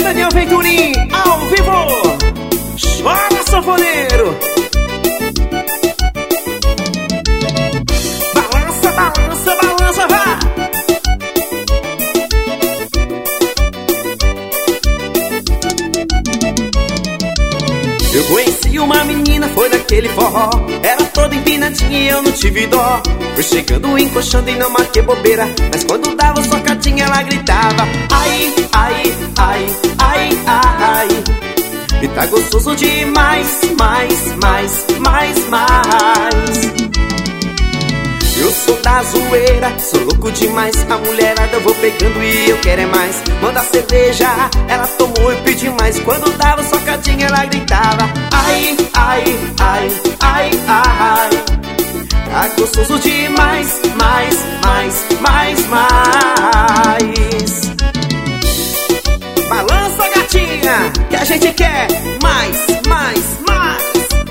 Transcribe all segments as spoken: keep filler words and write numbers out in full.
Daniel Venturim, ao vivo. Chora, sanfoneiro. Balança, balança, balança, vá. Eu conheci uma menina, foi daquele forró. Era toda empinadinha e eu não tive dó. Fui chegando, encoxando e não marquei bobeira. Mas quando dava socadinha ela gritava: ai, ai, ai, ai, ai. E tá gostoso demais, mais, mais, mais, mais. Eu sou da zoeira, sou louco demais. A mulherada eu vou pegando e eu quero é mais. Manda cerveja, ela tomou e pediu mais. Quando dava socadinha ela gritava: ai, ai, ai, ai, ai. Tá gostoso demais, mais, mais, mais, mais. Balança, gatinha, que a gente quer mais, mais, mais.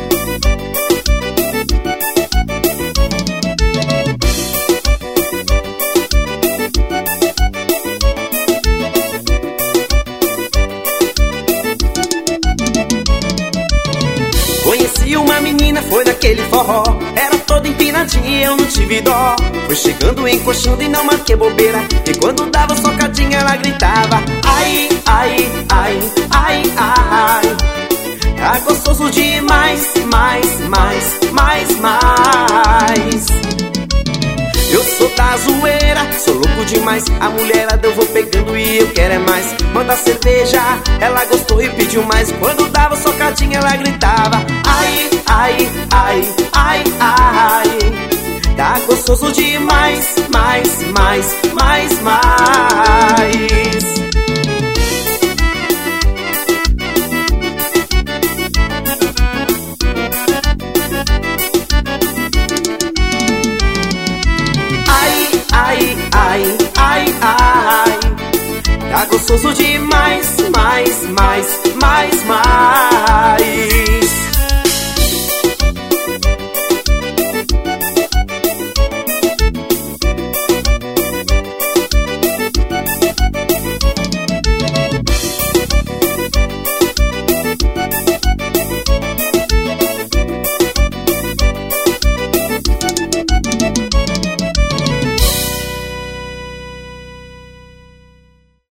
Conheci uma menina, foi daquele forró. Era toda empinadinha e eu não tive dó. Foi chegando, encoxando e não marquei bobeira. E quando dava socadinha ela gritava: ai, ai, ai, ai, ai. Tá gostoso demais, mais, mais, mais, mais. Eu sou da zoeira, sou louco demais. A mulherada eu vou pegando e eu quero é mais. Manda cerveja, ela gostou e pediu mais. Quando dava socadinha ela gritava: ai, ai, ai, ai, ai. Tá gostoso demais, mais, mais, mais, mais. Ai, ai, ai, ai. Tá gostoso demais, mais, mais, mais, mais.